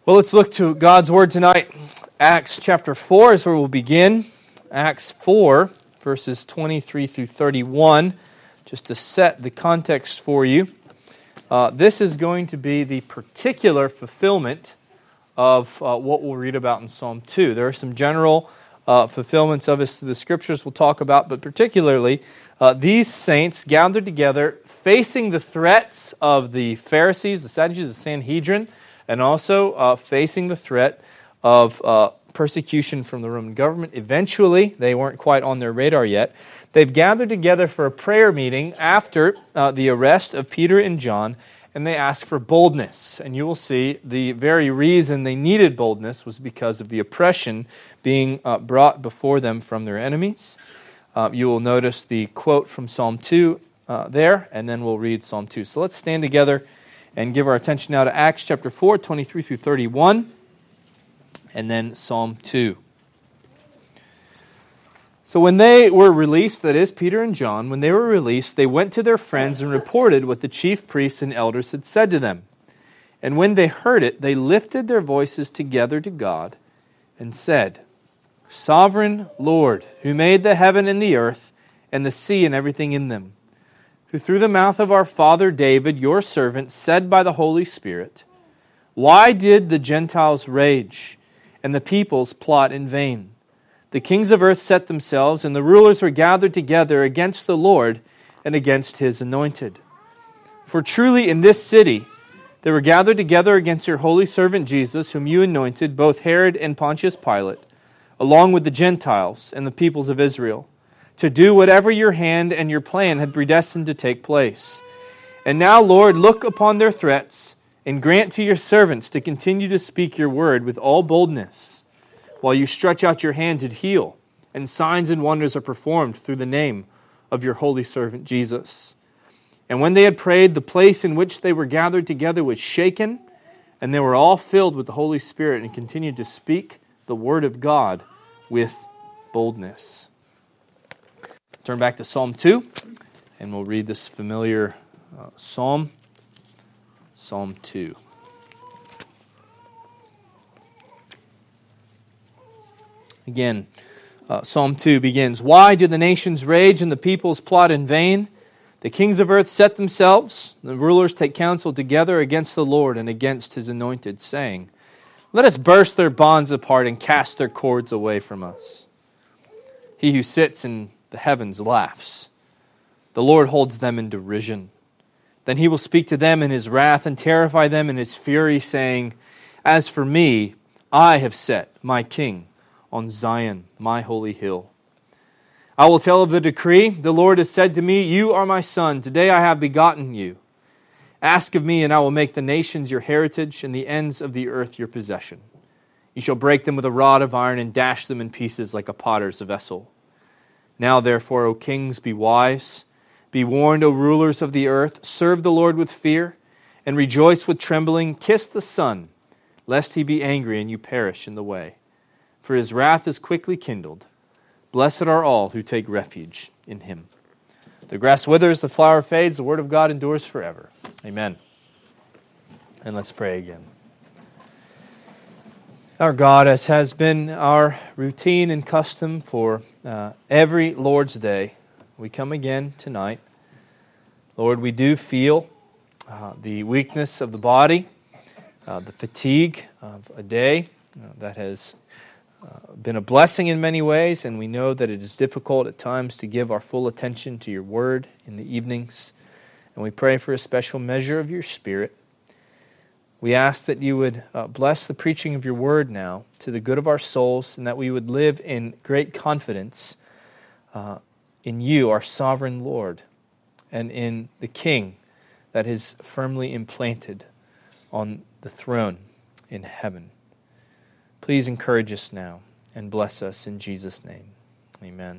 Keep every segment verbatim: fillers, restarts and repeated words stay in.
Well, let's look to God's Word tonight. Acts chapter four is where we'll begin. Acts four, verses twenty-three through thirty-one, just to set the context for you. Uh, this is going to be the particular fulfillment of uh, what we'll read about in Psalm two. There are some general uh, fulfillments of this through the Scriptures we'll talk about, but particularly uh, these saints gathered together facing the threats of the Pharisees, the Sadducees, the Sanhedrin, and also uh, facing the threat of uh, persecution from the Roman government. Eventually, they weren't quite on their radar yet. They've gathered together for a prayer meeting after uh, the arrest of Peter and John, and they ask for boldness. And you will see the very reason they needed boldness was because of the oppression being uh, brought before them from their enemies. Uh, you will notice the quote from Psalm two uh, there, and then we'll read Psalm two. So let's stand together and give our attention now to Acts chapter four, twenty-three through thirty-one, and then Psalm two. So when they were released, that is, Peter and John, when they were released, they went to their friends and reported what the chief priests and elders had said to them. And when they heard it, they lifted their voices together to God and said, Sovereign Lord, who made the heaven and the earth and the sea and everything in them, who through the mouth of our father David, your servant, said by the Holy Spirit, Why did the Gentiles rage and the peoples plot in vain? The kings of earth set themselves, and the rulers were gathered together against the Lord and against His anointed. For truly in this city they were gathered together against your holy servant Jesus, whom you anointed, both Herod and Pontius Pilate, along with the Gentiles and the peoples of Israel, to do whatever your hand and your plan had predestined to take place. And now, Lord, look upon their threats and grant to your servants to continue to speak your word with all boldness, while you stretch out your hand to heal, and signs and wonders are performed through the name of your holy servant Jesus. And when they had prayed, the place in which they were gathered together was shaken, and they were all filled with the Holy Spirit and continued to speak the word of God with boldness. Turn back to Psalm two, and we'll read this familiar uh, psalm, Psalm two. Again, uh, Psalm two begins, Why do the nations rage and the peoples plot in vain? The kings of earth set themselves, the rulers take counsel together against the Lord and against His anointed, saying, Let us burst their bonds apart and cast their cords away from us. He who sits in the heavens laughs. The Lord holds them in derision. Then He will speak to them in His wrath and terrify them in His fury, saying, As for me, I have set my king on Zion, my holy hill. I will tell of the decree. The Lord has said to me, You are my son. Today I have begotten you. Ask of me, and I will make the nations your heritage and the ends of the earth your possession. You shall break them with a rod of iron and dash them in pieces like a potter's vessel. Now, therefore, O kings, be wise. Be warned, O rulers of the earth. Serve the Lord with fear and rejoice with trembling. Kiss the Son, lest He be angry and you perish in the way. For His wrath is quickly kindled. Blessed are all who take refuge in Him. The grass withers, the flower fades, the word of God endures forever. Amen. And let's pray again. Our God, as has been our routine and custom for uh, every Lord's Day, we come again tonight. Lord, we do feel uh, the weakness of the body, uh, the fatigue of a day uh, that has uh, been a blessing in many ways, and we know that it is difficult at times to give our full attention to your word in the evenings. And we pray for a special measure of your Spirit. We ask that you would uh, bless the preaching of your word now to the good of our souls, and that we would live in great confidence uh, in you, our sovereign Lord, and in the King that is firmly implanted on the throne in heaven. Please encourage us now and bless us in Jesus' name. Amen.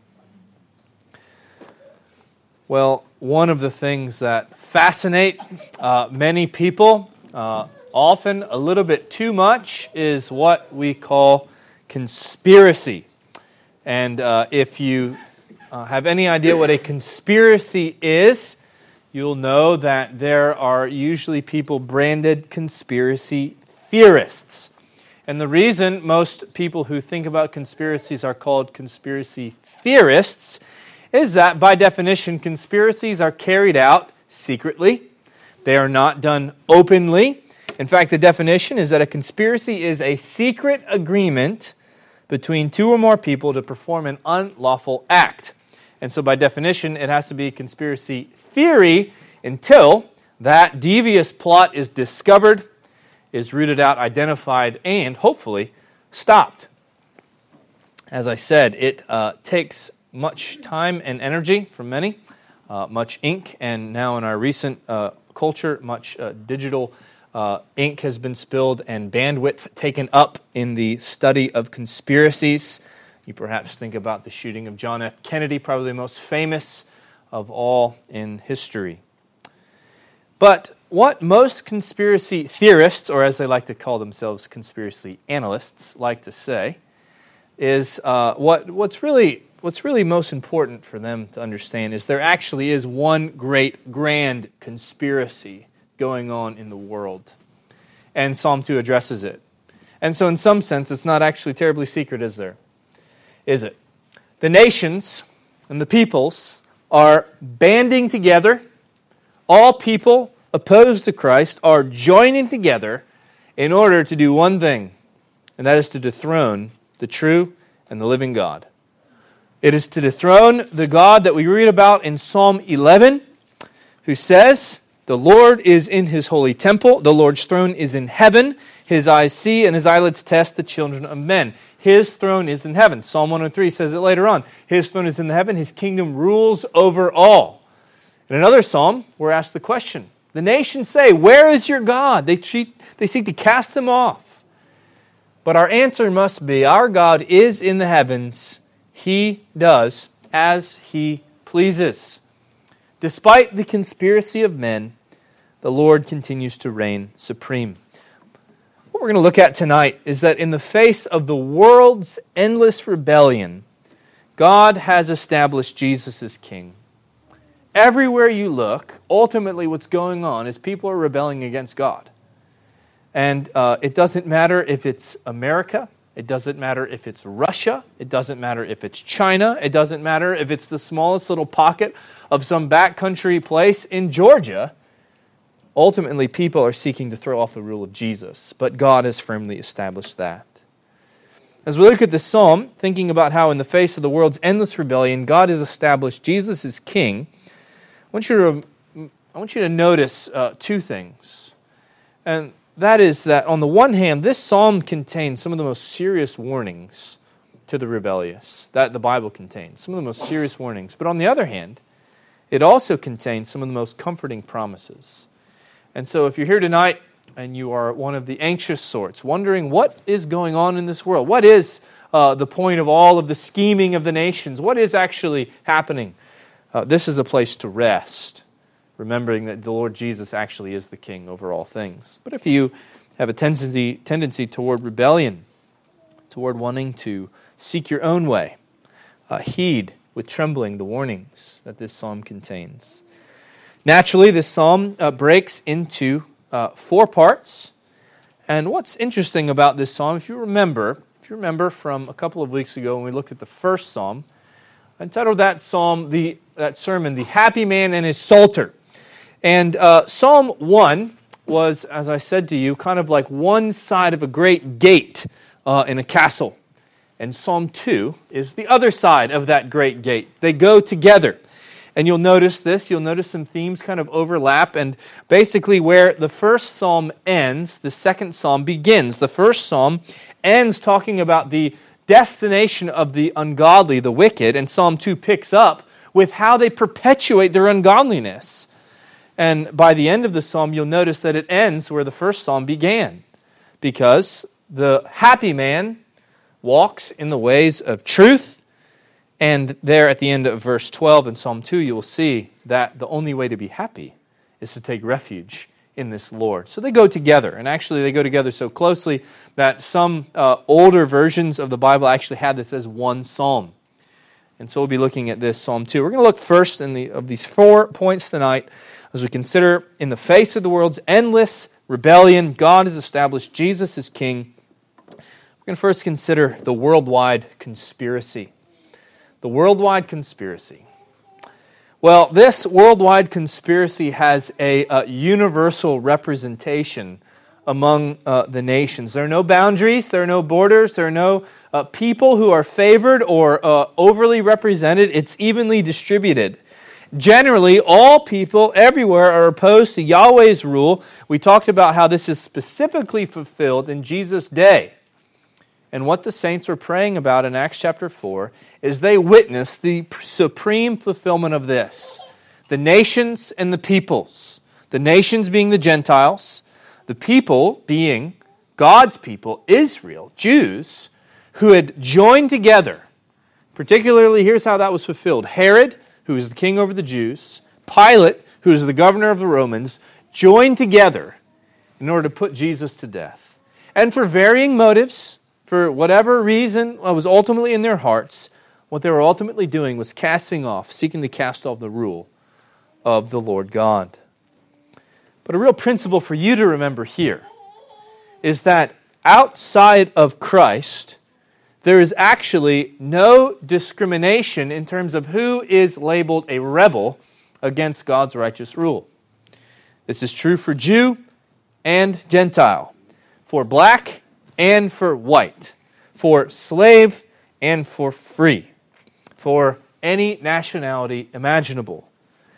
Well, one of the things that fascinate uh, many people, uh, often a little bit too much, is what we call conspiracy. And uh, if you uh, have any idea what a conspiracy is, you'll know that there are usually people branded conspiracy theorists. And the reason most people who think about conspiracies are called conspiracy theorists is that, by definition, conspiracies are carried out secretly. They are not done openly. In fact, the definition is that a conspiracy is a secret agreement between two or more people to perform an unlawful act. And so, by definition, it has to be conspiracy theory until that devious plot is discovered, is rooted out, identified, and hopefully stopped. As I said, it uh, takes much time and energy from many, uh, much ink, and now in our recent uh, culture, much uh, digital uh, ink has been spilled and bandwidth taken up in the study of conspiracies. You perhaps think about the shooting of John F. Kennedy, probably the most famous of all in history. But what most conspiracy theorists, or as they like to call themselves, conspiracy analysts, like to say, is uh, what what's really what's really most important for them to understand is there actually is one great, grand conspiracy going on in the world. And Psalm two addresses it. And so in some sense, it's not actually terribly secret, is there? Is it? The nations and the peoples are banding together. All people opposed to Christ are joining together in order to do one thing, and that is to dethrone the true and the living God. It is to dethrone the God that we read about in Psalm eleven, who says, "The Lord is in His holy temple, the Lord's throne is in heaven, His eyes see and His eyelids test the children of men." His throne is in heaven. Psalm one oh three says it later on. His throne is in the heaven, His kingdom rules over all. In another psalm, we're asked the question, the nations say, "Where is your God?" They, cheat, they seek to cast Him off. But our answer must be, our God is in the heavens. He does as He pleases. Despite the conspiracy of men, the Lord continues to reign supreme. What we're going to look at tonight is that in the face of the world's endless rebellion, God has established Jesus as King. Everywhere you look, ultimately what's going on is people are rebelling against God. And uh, it doesn't matter if it's America, it doesn't matter if it's Russia, it doesn't matter if it's China, it doesn't matter if it's the smallest little pocket of some backcountry place in Georgia. Ultimately, people are seeking to throw off the rule of Jesus, but God has firmly established that. As we look at this psalm, thinking about how in the face of the world's endless rebellion, God has established Jesus as King, I want you to, I want you to notice uh, two things. And that is that, on the one hand, this psalm contains some of the most serious warnings to the rebellious that the Bible contains, some of the most serious warnings. But on the other hand, it also contains some of the most comforting promises. And so if you're here tonight and you are one of the anxious sorts, wondering what is going on in this world, what is uh, the point of all of the scheming of the nations, what is actually happening, uh, this is a place to rest, remembering that the Lord Jesus actually is the King over all things. But if you have a tendency, tendency toward rebellion, toward wanting to seek your own way, uh, heed with trembling the warnings that this psalm contains. Naturally, this psalm uh, breaks into uh, four parts. And what's interesting about this psalm, if you remember, if you remember from a couple of weeks ago when we looked at the first psalm, I entitled that psalm, the that sermon, "The Happy Man and His Psalter." And uh, Psalm one was, as I said to you, kind of like one side of a great gate uh, in a castle. And Psalm two is the other side of that great gate. They go together. And you'll notice this, you'll notice some themes kind of overlap, and basically where the first psalm ends, the second psalm begins. The first psalm ends talking about the destination of the ungodly, the wicked, and Psalm two picks up with how they perpetuate their ungodliness. And by the end of the psalm, you'll notice that it ends where the first psalm began, because the happy man walks in the ways of truth. And there at the end of verse twelve in Psalm two, you will see that the only way to be happy is to take refuge in this Lord. So they go together, and actually they go together so closely that some uh, older versions of the Bible actually had this as one psalm. And so we'll be looking at this Psalm two. We're going to look first in the of these four points tonight as we consider in the face of the world's endless rebellion, God has established Jesus as king. We're going to first consider the worldwide conspiracy. The worldwide conspiracy. Well, this worldwide conspiracy has a, a universal representation among uh, the nations. There are no boundaries, there are no borders, there are no uh, people who are favored or uh, overly represented. It's evenly distributed. Generally, all people everywhere are opposed to Yahweh's rule. We talked about how this is specifically fulfilled in Jesus' day. And what the saints were praying about in Acts chapter four is they witnessed the supreme fulfillment of this. The nations and the peoples. The nations being the Gentiles, the people being God's people, Israel, Jews, who had joined together. Particularly, here's how that was fulfilled. Herod, who is the king over the Jews, Pilate, who is the governor of the Romans, joined together in order to put Jesus to death. And for varying motives, for whatever reason was ultimately in their hearts, what they were ultimately doing was casting off, seeking to cast off the rule of the Lord God. But a real principle for you to remember here is that outside of Christ, there is actually no discrimination in terms of who is labeled a rebel against God's righteous rule. This is true for Jew and Gentile, for black and for white, for slave and for free, for any nationality imaginable.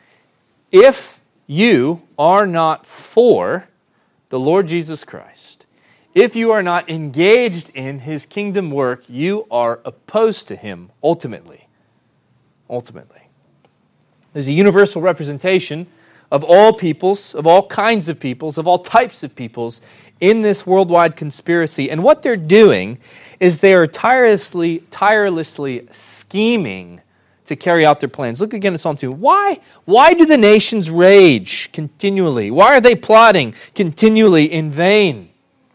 If you are not for the Lord Jesus Christ, if you are not engaged in His kingdom work, you are opposed to Him ultimately. Ultimately. There's a universal representation of all peoples, of all kinds of peoples, of all types of peoples in this worldwide conspiracy. And what they're doing is they are tirelessly, tirelessly scheming to carry out their plans. Look again at Psalm two. Why, why do the nations rage continually? Why are they plotting continually in vain?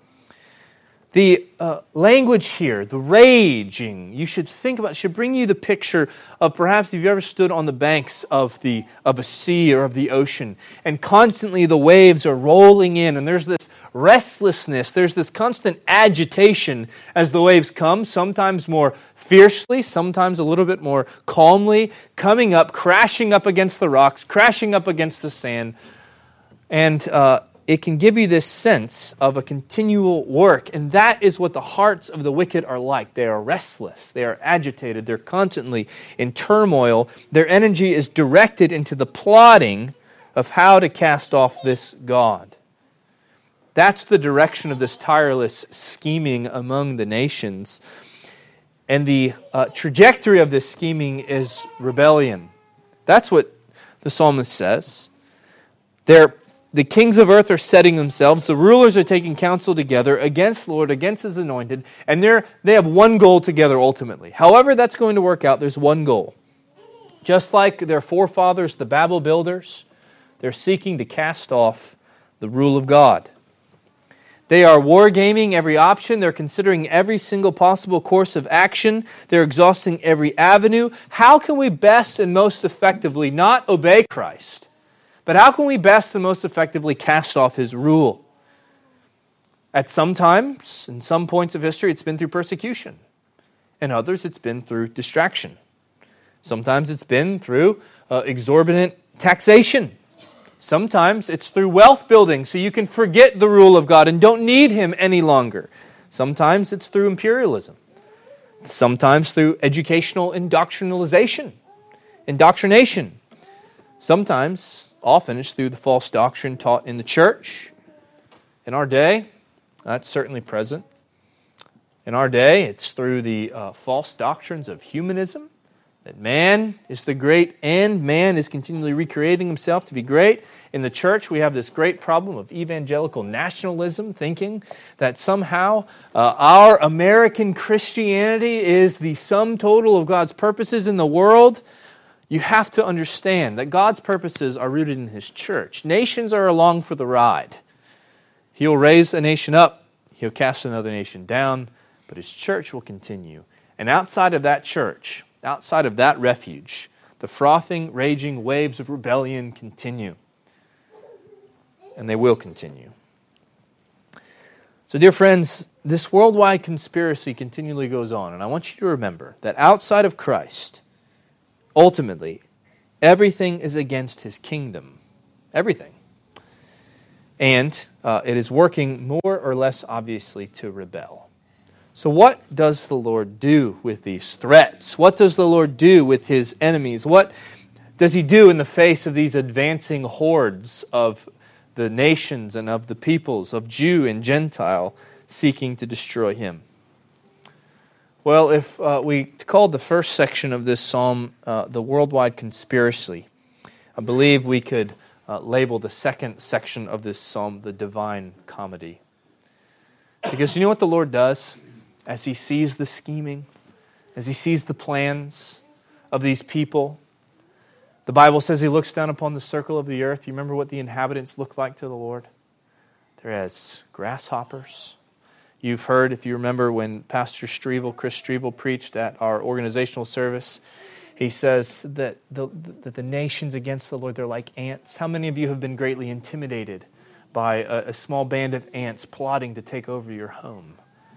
The uh, language here, the raging, you should think about, should bring you the picture of perhaps if you ever stood on the banks of the of a sea or of the ocean, and constantly the waves are rolling in, and there's this restlessness, there's this constant agitation as the waves come, sometimes more fiercely, sometimes a little bit more calmly, coming up, crashing up against the rocks, crashing up against the sand, and uh, it can give you this sense of a continual work. And that is what the hearts of the wicked are like. They are restless. They are agitated. They're constantly in turmoil. Their energy is directed into the plotting of how to cast off this God. That's the direction of this tireless scheming among the nations. And the uh, trajectory of this scheming is rebellion. That's what the psalmist says. They're The kings of earth are setting themselves, the rulers are taking counsel together against the Lord, against His anointed, and they're, they have one goal together ultimately. However that's going to work out, there's one goal. Just like their forefathers, the Babel builders, they're seeking to cast off the rule of God. They are wargaming every option. They're considering every single possible course of action. They're exhausting every avenue. How can we best and most effectively not obey Christ? But how can we best and most effectively cast off His rule? At some times, in some points of history, it's been through persecution. In others, it's been through distraction. Sometimes it's been through uh, exorbitant taxation. Sometimes it's through wealth building, so you can forget the rule of God and don't need Him any longer. Sometimes it's through imperialism. Sometimes through educational indoctrinalization, indoctrination. Sometimes, often, it's through the false doctrine taught in the church. In our day, that's certainly present. In our day, it's through the uh, false doctrines of humanism, that man is the great end, man is continually recreating himself to be great. In the church, we have this great problem of evangelical nationalism, thinking that somehow uh, our American Christianity is the sum total of God's purposes in the world. You have to understand that God's purposes are rooted in His church. Nations are along for the ride. He'll raise a nation up, He'll cast another nation down, but His church will continue. And outside of that church, outside of that refuge, the frothing, raging waves of rebellion continue. And they will continue. So, dear friends, this worldwide conspiracy continually goes on. And I want you to remember that outside of Christ, ultimately, everything is against His kingdom. Everything. And uh, it is working more or less obviously to rebel. So what does the Lord do with these threats? What does the Lord do with His enemies? What does He do in the face of these advancing hordes of the nations and of the peoples, of Jew and Gentile, seeking to destroy Him? Well, if uh, we called the first section of this psalm uh, the worldwide conspiracy, I believe we could uh, label the second section of this psalm the divine comedy. Because you know what the Lord does as He sees the scheming, as He sees the plans of these people? The Bible says He looks down upon the circle of the earth. You remember what the inhabitants look like to the Lord? They're as grasshoppers. You've heard, if you remember, when Pastor Strevel, Chris Strevel, preached at our organizational service, he says that the, that the nations against the Lord, they're like ants. How many of you have been greatly intimidated by a, a small band of ants plotting to take over your home?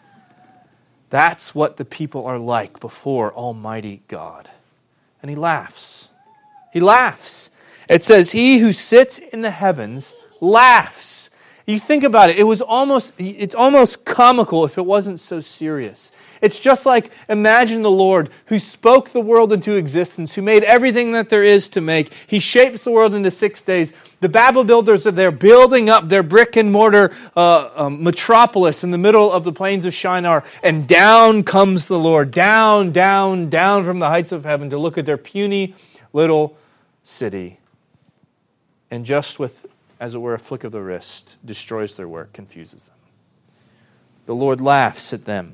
That's what the people are like before Almighty God. And He laughs. He laughs. It says, He who sits in the heavens laughs. You think about it, it was almost, it's almost comical if it wasn't so serious. It's just like, imagine the Lord who spoke the world into existence, who made everything that there is to make. He shapes the world into six days. The Babel builders are there building up their brick and mortar uh, um, metropolis in the middle of the plains of Shinar. And down comes the Lord, down, down, down from the heights of heaven to look at their puny little city. And just with, as it were, a flick of the wrist, destroys their work, confuses them. The Lord laughs at them.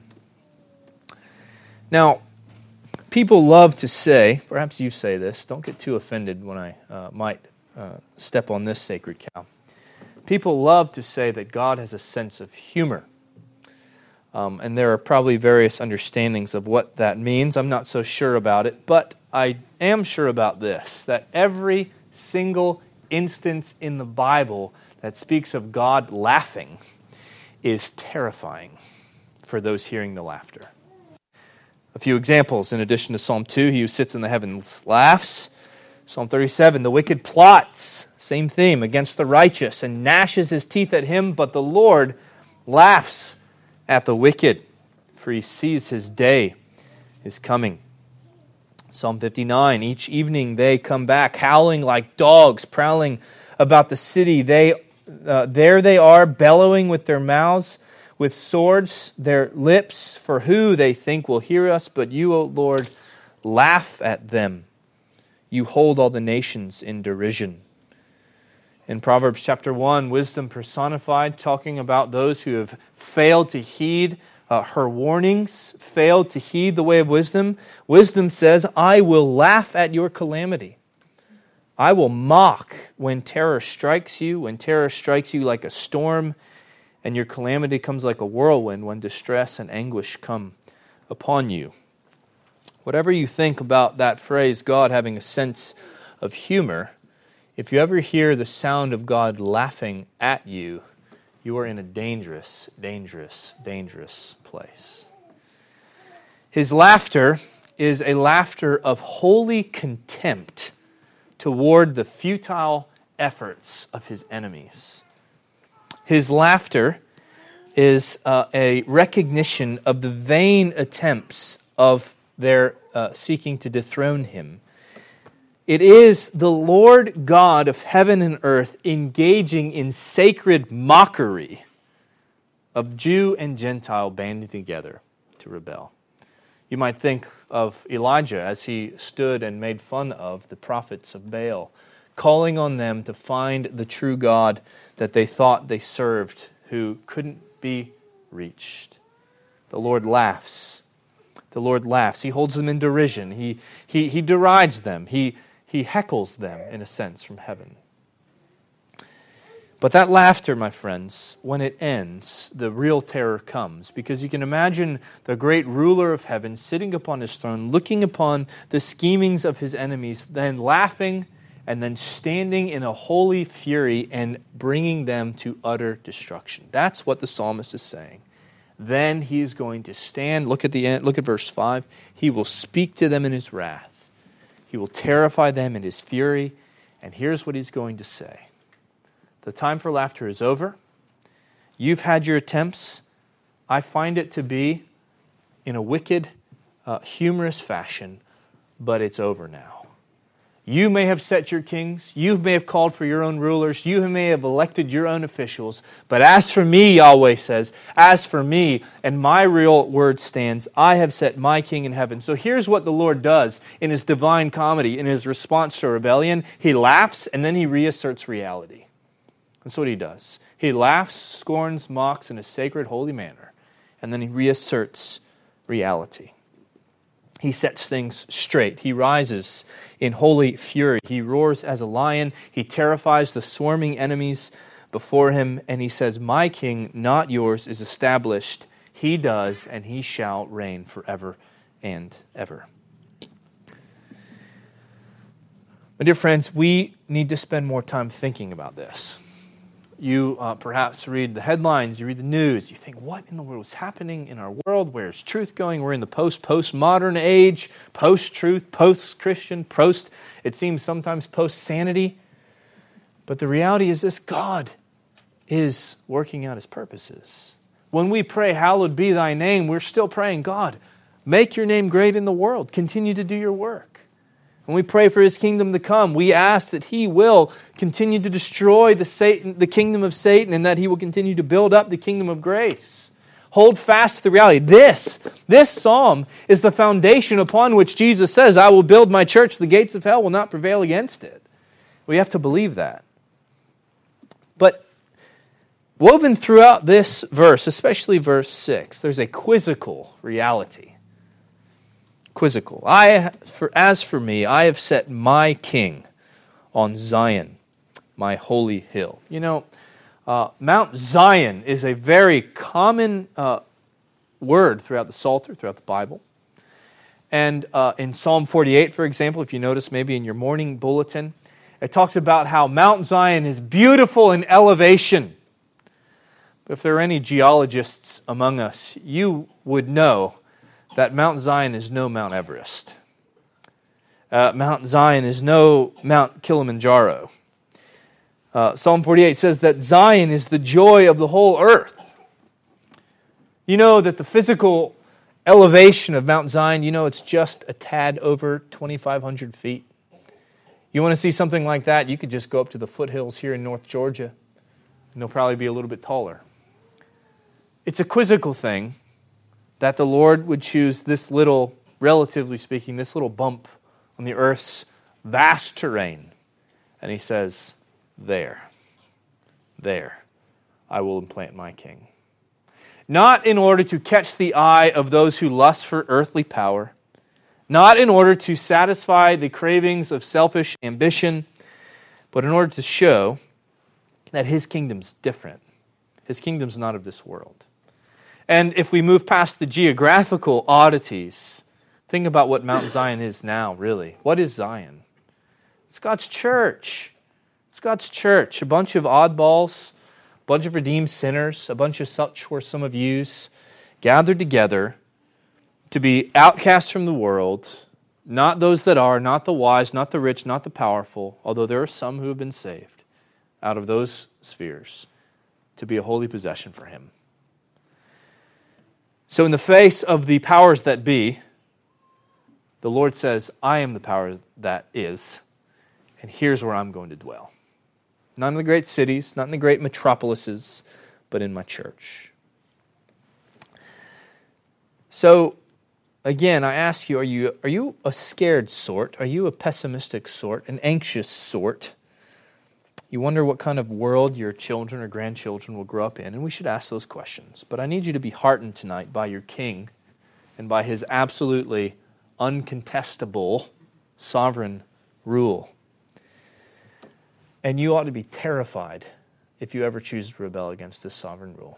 Now, people love to say, perhaps you say this, don't get too offended when I uh, might uh, step on this sacred cow. People love to say that God has a sense of humor. Um, and there are probably various understandings of what that means. I'm not so sure about it, but I am sure about this, that every single instance in the Bible that speaks of God laughing is terrifying for those hearing the laughter. A few examples in addition to Psalm two, He who sits in the heavens laughs. Psalm thirty-seven, the wicked plots, same theme, against the righteous and gnashes his teeth at him, but the Lord laughs at the wicked, for He sees his day is coming. Psalm fifty-nine, each evening they come back, howling like dogs, prowling about the city. They, uh, there they are, bellowing with their mouths, with swords, their lips, for who they think will hear us, but you, O Lord, laugh at them. You hold all the nations in derision. In Proverbs chapter one, wisdom personified, talking about those who have failed to heed uh, her warnings, failed to heed the way of wisdom. Wisdom says, I will laugh at your calamity. I will mock when terror strikes you, when terror strikes you like a storm, and your calamity comes like a whirlwind when distress and anguish come upon you. Whatever you think about that phrase, God having a sense of humor, if you ever hear the sound of God laughing at you, you are in a dangerous, dangerous, dangerous place. His laughter is a laughter of holy contempt toward the futile efforts of His enemies. His laughter is uh, a recognition of the vain attempts of their uh, seeking to dethrone Him. It is the Lord God of heaven and earth engaging in sacred mockery of Jew and Gentile banding together to rebel. You might think of Elijah as he stood and made fun of the prophets of Baal, calling on them to find the true God that they thought they served, who couldn't be reached. The Lord laughs. The Lord laughs. He holds them in derision. He, he, he derides them. He, he heckles them, in a sense, from heaven. But that laughter, my friends, when it ends, the real terror comes. Because you can imagine the great ruler of heaven sitting upon his throne, looking upon the schemings of his enemies, then laughing, and then standing in a holy fury and bringing them to utter destruction. That's what the psalmist is saying. Then he is going to stand. Look at the end. Look at verse five. He will speak to them in his wrath. He will terrify them in his fury. And here's what he's going to say. The time for laughter is over. You've had your attempts. I find it to be in a wicked, uh, humorous fashion, but it's over now. You may have set your kings. You may have called for your own rulers. You may have elected your own officials. But as for me, Yahweh says, as for me, and my real word stands, I have set my king in heaven. So here's what the Lord does in his divine comedy, in his response to rebellion. He laughs, and then he reasserts reality. That's what he does. He laughs, scorns, mocks in a sacred, holy manner, and then he reasserts reality. He sets things straight. He rises in holy fury. He roars as a lion. He terrifies the swarming enemies before him, and he says, my king, not yours, is established. He does, and he shall reign forever and ever. My dear friends, we need to spend more time thinking about this. You uh, perhaps read the headlines, you read the news, you think, what in the world is happening in our world? Where's truth going? We're in the post-postmodern age, post-truth, post-Christian, post, it seems sometimes post-sanity. But the reality is this, God is working out his purposes. When we pray, hallowed be thy name, we're still praying, God, make your name great in the world. Continue to do your work. When we pray for his kingdom to come, we ask that he will continue to destroy the Satan, the kingdom of Satan, and that he will continue to build up the kingdom of grace. Hold fast to the reality. This, this psalm is the foundation upon which Jesus says, I will build my church, the gates of hell will not prevail against it. We have to believe that. But woven throughout this verse, especially verse six, there's a quizzical reality. Quizzical. I, for, as for me, I have set my king on Zion, my holy hill. You know, uh, Mount Zion is a very common uh, word throughout the Psalter, throughout the Bible. And uh, in Psalm forty-eight, for example, if you notice maybe in your morning bulletin, it talks about how Mount Zion is beautiful in elevation. But if there are any geologists among us, you would know that Mount Zion is no Mount Everest. Uh, Mount Zion is no Mount Kilimanjaro. Uh, Psalm forty-eight says that Zion is the joy of the whole earth. You know that the physical elevation of Mount Zion, you know it's just a tad over twenty-five hundred feet. You want to see something like that, you could just go up to the foothills here in North Georgia, and they'll probably be a little bit taller. It's a quizzical thing that the Lord would choose this little, relatively speaking, this little bump on the earth's vast terrain. And he says, there, there, I will implant my king. Not in order to catch the eye of those who lust for earthly power, not in order to satisfy the cravings of selfish ambition, but in order to show that his kingdom's different. His kingdom's not of this world. And if we move past the geographical oddities, think about what Mount Zion is now, really. What is Zion? It's God's church. It's God's church. A bunch of oddballs, a bunch of redeemed sinners, a bunch of such were some of yous, gathered together to be outcasts from the world, not those that are, not the wise, not the rich, not the powerful, although there are some who have been saved out of those spheres, to be a holy possession for him. So in the face of the powers that be, the Lord says, I am the power that is, and here's where I'm going to dwell. Not in the great cities, not in the great metropolises, but in my church. So, again, I ask you, are you, are you a scared sort? Are you a pessimistic sort, an anxious sort? You wonder what kind of world your children or grandchildren will grow up in, and we should ask those questions. But I need you to be heartened tonight by your King and by his absolutely uncontestable sovereign rule. And you ought to be terrified if you ever choose to rebel against this sovereign rule.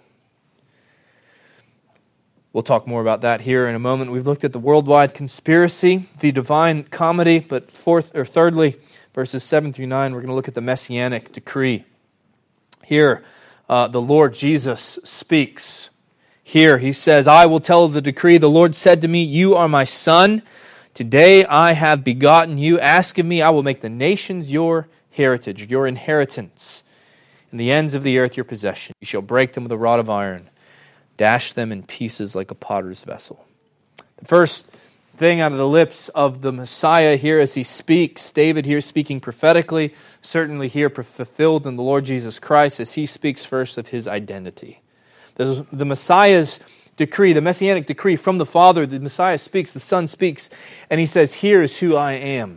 We'll talk more about that here in a moment. We've looked at the worldwide conspiracy, the divine comedy, but fourth or thirdly, verses seven through nine, we're going to look at the messianic decree. Here, uh, the Lord Jesus speaks. Here he says, I will tell of the decree. The Lord said to me, you are my son. Today I have begotten you. Ask of me, I will make the nations your heritage, your inheritance, and the ends of the earth your possession. You shall break them with a rod of iron, dash them in pieces like a potter's vessel. The first thing out of the lips of the Messiah here as he speaks, David here speaking prophetically, certainly here fulfilled in the Lord Jesus Christ as he speaks first of his identity. The, the Messiah's decree, the messianic decree from the Father, the Messiah speaks, the Son speaks, and he says, here is who I am.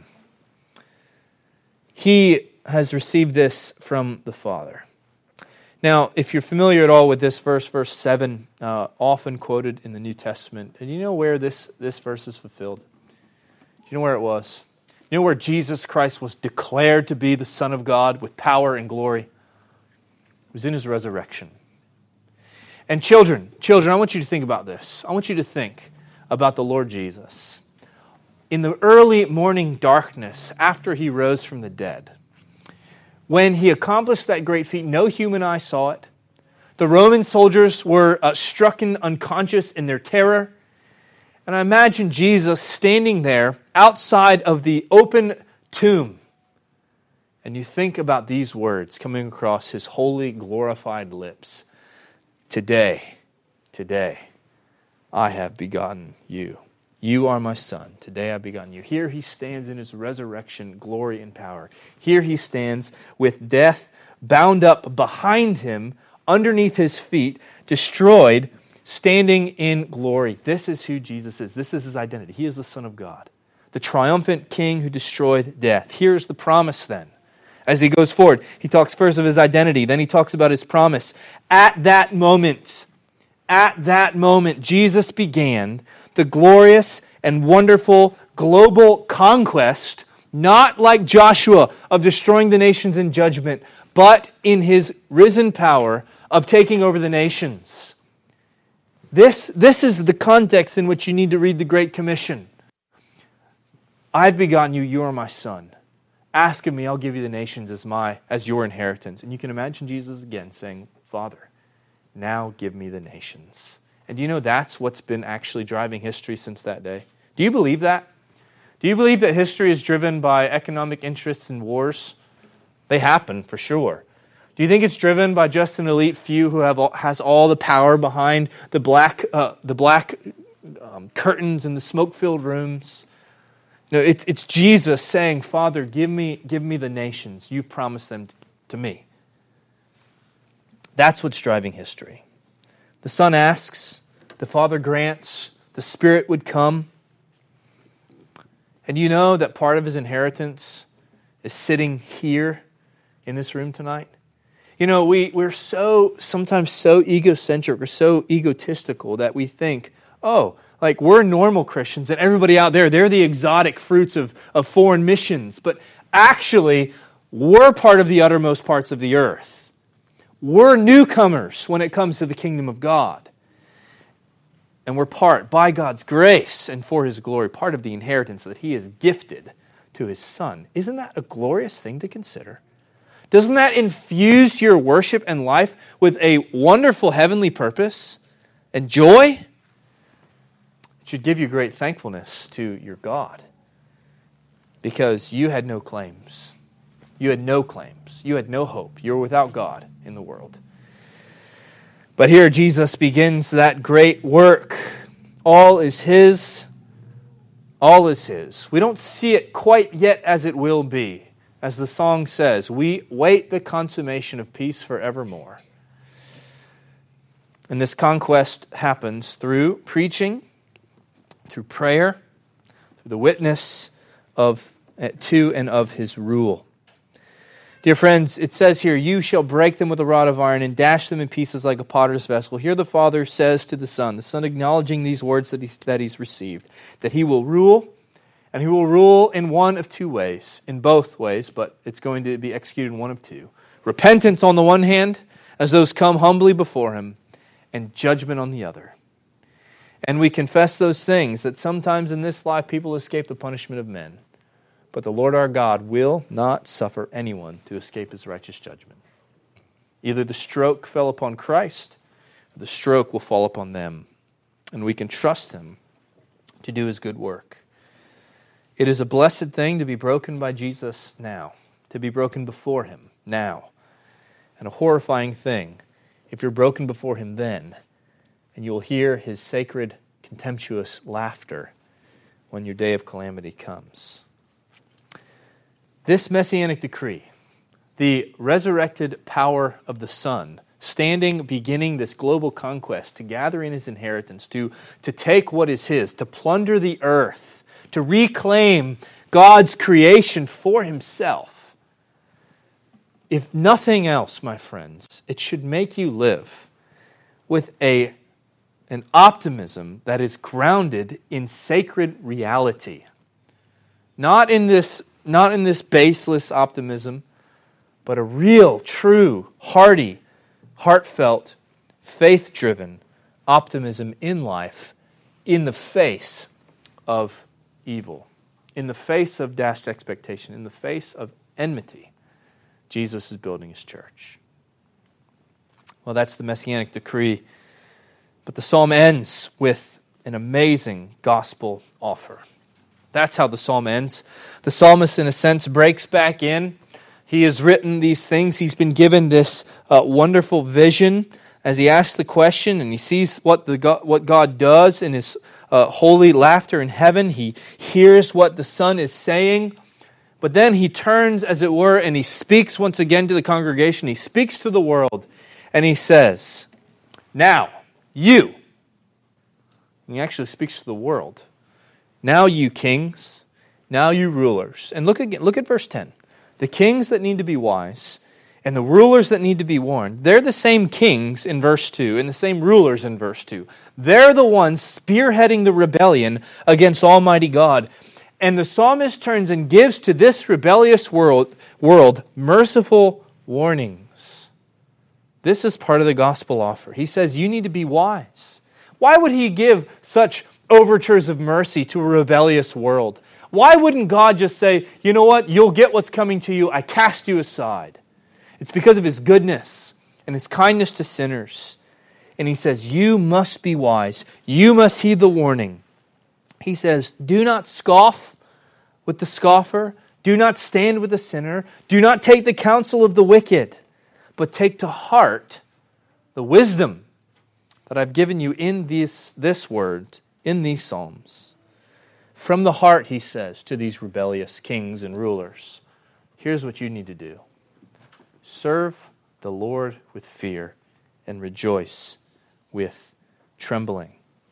He has received this from the Father. Now, if you're familiar at all with this verse, verse seven, uh, often quoted in the New Testament, and you know where this, this verse is fulfilled? Do you know where it was? You know where Jesus Christ was declared to be the Son of God with power and glory? It was in his resurrection. And children, children, I want you to think about this. I want you to think about the Lord Jesus. In the early morning darkness, after he rose from the dead, when he accomplished that great feat, no human eye saw it. The Roman soldiers were uh, stricken unconscious in their terror. And I imagine Jesus standing there outside of the open tomb. And you think about these words coming across his holy, glorified lips. Today, today, I have begotten you. You are my son. Today I have begotten you. Here he stands in his resurrection, glory and power. Here he stands with death bound up behind him, underneath his feet, destroyed, standing in glory. This is who Jesus is. This is his identity. He is the Son of God, the triumphant King who destroyed death. Here's the promise then. As he goes forward, he talks first of his identity, then he talks about his promise. At that moment, at that moment, Jesus began the glorious and wonderful global conquest, not like Joshua of destroying the nations in judgment, but in his risen power of taking over the nations. This, this is the context in which you need to read the Great Commission. I've begotten you, you are my son. Ask of me, I'll give you the nations as my as your inheritance. And you can imagine Jesus again saying, Father, now give me the nations. And do you know that's what's been actually driving history since that day? Do you believe that? Do you believe that history is driven by economic interests and wars? They happen, for sure. Do you think it's driven by just an elite few who have all, has all the power behind the black uh, the black um, curtains and the smoke-filled rooms? No, it's it's Jesus saying, Father, give me give me the nations. You've promised them to me. That's what's driving history. The Son asks, the Father grants, the Spirit would come. And you know that part of his inheritance is sitting here in this room tonight? You know, we, we're so, sometimes so egocentric or so egotistical that we think, oh, like we're normal Christians and everybody out there, they're the exotic fruits of, of foreign missions. But actually, we're part of the uttermost parts of the earth. We're newcomers when it comes to the kingdom of God. And we're part, by God's grace and for his glory, part of the inheritance that he has gifted to his Son. Isn't that a glorious thing to consider? Doesn't that infuse your worship and life with a wonderful heavenly purpose and joy? It should give you great thankfulness to your God because you had no claims. You had no claims. You had no hope. You were without God in the world. But here Jesus begins that great work. All is his. All is his. We don't see it quite yet as it will be. As the song says, we wait the consummation of peace forevermore. And this conquest happens through preaching, through prayer, through the witness of to and of his rule. Dear friends, it says here, you shall break them with a rod of iron and dash them in pieces like a potter's vessel. Here the Father says to the Son, the Son acknowledging these words that he's, that he's received, that he will rule, and he will rule in one of two ways, in both ways, but it's going to be executed in one of two. Repentance on the one hand, as those come humbly before Him, and judgment on the other. And we confess those things, that sometimes in this life people escape the punishment of men. But the Lord our God will not suffer anyone to escape His righteous judgment. Either the stroke fell upon Christ, or the stroke will fall upon them. And we can trust Him to do His good work. It is a blessed thing to be broken by Jesus now, to be broken before Him now. And a horrifying thing if you're broken before Him then, and you will hear His sacred, contemptuous laughter when your day of calamity comes. This messianic decree, the resurrected power of the Son, standing, beginning this global conquest, to gather in His inheritance, to, to take what is His, to plunder the earth, to reclaim God's creation for Himself. If nothing else, my friends, it should make you live with a, an optimism that is grounded in sacred reality. Not in this, not in this baseless optimism, but a real, true, hearty, heartfelt, faith-driven optimism in life in the face of evil, in the face of dashed expectation, in the face of enmity. Jesus is building His church. Well, that's the messianic decree. But the psalm ends with an amazing gospel offer. That's how the psalm ends. The psalmist, in a sense, breaks back in. He has written these things. He's been given this uh, wonderful vision as he asks the question, and he sees what the God, what God does in His uh, holy laughter in heaven. He hears what the Son is saying. But then he turns, as it were, and he speaks once again to the congregation. He speaks to the world, and he says, now, you. And he actually speaks to the world. Now you kings, now you rulers. And look again, look at verse ten. The kings that need to be wise, and the rulers that need to be warned, they're the same kings in verse two, and the same rulers in verse two. They're the ones spearheading the rebellion against Almighty God. And the psalmist turns and gives to this rebellious world, world merciful warnings. This is part of the gospel offer. He says, you need to be wise. Why would He give such overtures of mercy to a rebellious world? Why wouldn't God just say, you know what, you'll get what's coming to you, I cast you aside? It's because of His goodness and His kindness to sinners. And He says, you must be wise. You must heed the warning. He says, do not scoff with the scoffer. Do not stand with the sinner. Do not take the counsel of the wicked, but take to heart the wisdom that I've given you in this, this word, in these psalms. From the heart, he says to these rebellious kings and rulers, here's what you need to do. Serve the Lord with fear and rejoice with trembling.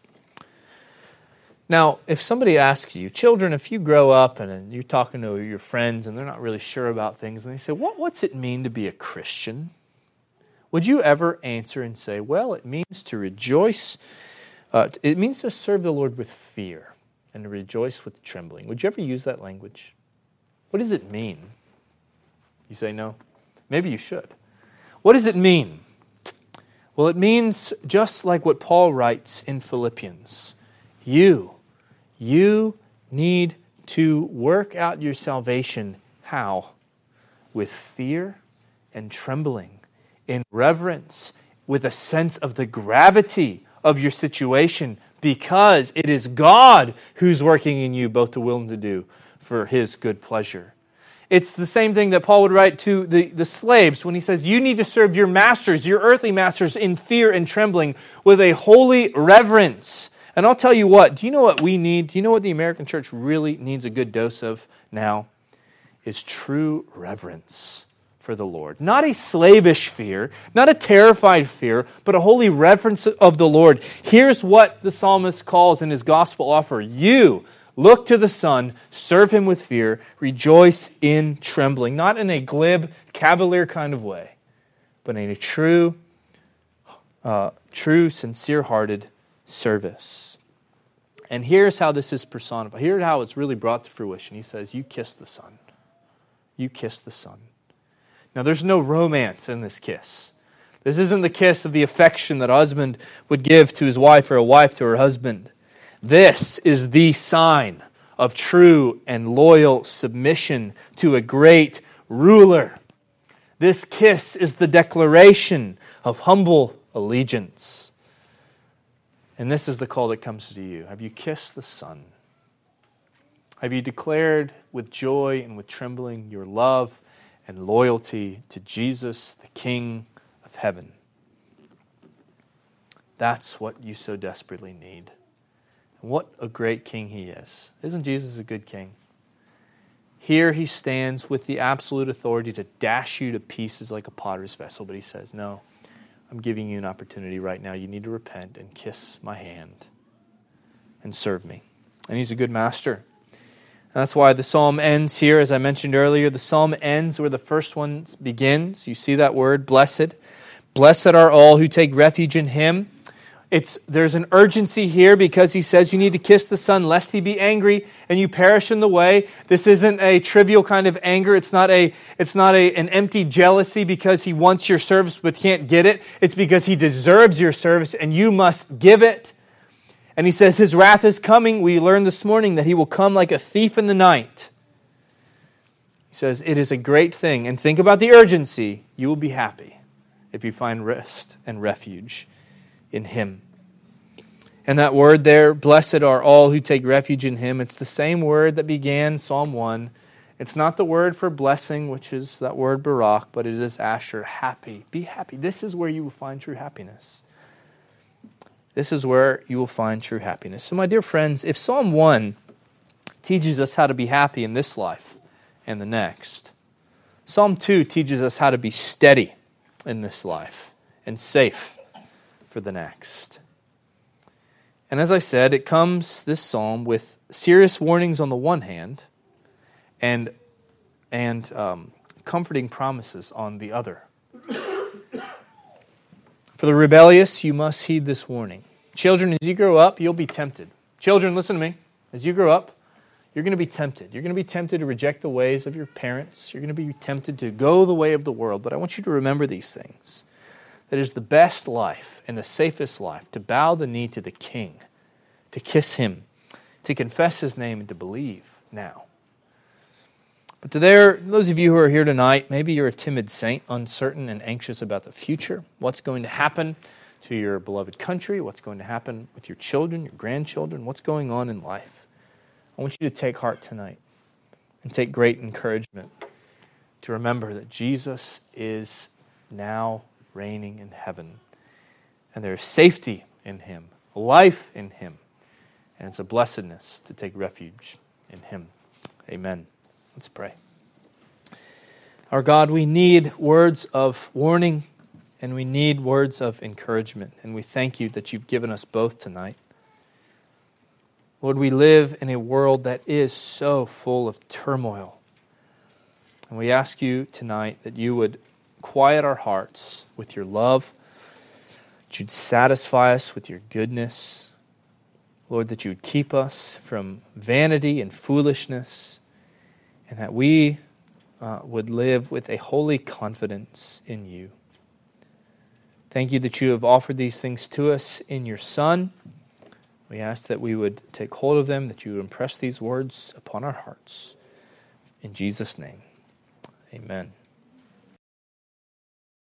Now, if somebody asks you, children, if you grow up and you're talking to your friends and they're not really sure about things, and they say, what, what's it mean to be a Christian? Would you ever answer and say, well, it means to rejoice, uh, it means to serve the Lord with fear and to rejoice with trembling. Would you ever use that language? What does it mean? You say no? Maybe you should. What does it mean? Well, it means just like what Paul writes in Philippians. You, you need to work out your salvation. How? With fear and trembling, in reverence, with a sense of the gravity of your situation, because it is God who's working in you both to will and to do for His good pleasure. It's the same thing that Paul would write to the, the slaves when he says, you need to serve your masters, your earthly masters, in fear and trembling, with a holy reverence. And I'll tell you what, do you know what we need? Do you know what the American church really needs a good dose of now? Is true reverence for the Lord. Not a slavish fear, not a terrified fear, but a holy reverence of the Lord. Here's what the psalmist calls in his gospel offer. You look to the Son, serve Him with fear, rejoice in trembling. Not in a glib, cavalier kind of way, but in a true, uh, true, sincere-hearted service. And here's how this is personified. Here's how it's really brought to fruition. He says, you kiss the Son. You kiss the Son. Now, there's no romance in this kiss. This isn't the kiss of the affection that a husband would give to his wife or a wife to her husband. This is the sign of true and loyal submission to a great ruler. This kiss is the declaration of humble allegiance. And this is the call that comes to you. Have you kissed the Son? Have you declared with joy and with trembling your love and loyalty to Jesus, the King of heaven? That's what you so desperately need. What a great King He is. Isn't Jesus a good King? Here He stands with the absolute authority to dash you to pieces like a potter's vessel, but He says, no, I'm giving you an opportunity right now. You need to repent and kiss my hand and serve me. And He's a good master. And that's why the psalm ends here, as I mentioned earlier. The psalm ends where the first one begins. You see that word, blessed. Blessed are all who take refuge in Him. It's, there's an urgency here because He says you need to kiss the Son lest He be angry and you perish in the way. This isn't a trivial kind of anger. It's not a it's not a, an empty jealousy because He wants your service but can't get it. It's because He deserves your service and you must give it. And He says His wrath is coming. We learned this morning that He will come like a thief in the night. He says it is a great thing. And think about the urgency. You will be happy if you find rest and refuge in Him. And that word there, blessed are all who take refuge in Him. It's the same word that began Psalm one. It's not the word for blessing, which is that word barak, but it is asher, happy. Be happy. This is where you will find true happiness. This is where you will find true happiness. So my dear friends, if Psalm one teaches us how to be happy in this life and the next, Psalm two teaches us how to be steady in this life and safe for the next. And as I said, it comes, this psalm, with serious warnings on the one hand and, and um, comforting promises on the other. For the rebellious, you must heed this warning. Children, as you grow up, you'll be tempted. Children, listen to me. As you grow up, you're going to be tempted. You're going to be tempted to reject the ways of your parents. You're going to be tempted to go the way of the world. But I want you to remember these things. That it is the best life and the safest life to bow the knee to the King, to kiss Him, to confess His name, and to believe now. But to there, those of you who are here tonight, maybe you're a timid saint, uncertain and anxious about the future, what's going to happen to your beloved country, what's going to happen with your children, your grandchildren, what's going on in life. I want you to take heart tonight and take great encouragement to remember that Jesus is now reigning in heaven. And there is safety in Him, life in Him, and it's a blessedness to take refuge in Him. Amen. Let's pray. Our God, we need words of warning and we need words of encouragement, and we thank You that You've given us both tonight. Lord, we live in a world that is so full of turmoil, and we ask You tonight that You would quiet our hearts with Your love, that You'd satisfy us with Your goodness. Lord, that You would keep us from vanity and foolishness, and that we uh, would live with a holy confidence in You. Thank You that You have offered these things to us in Your Son. We ask that we would take hold of them, that You would impress these words upon our hearts. In Jesus' name, amen.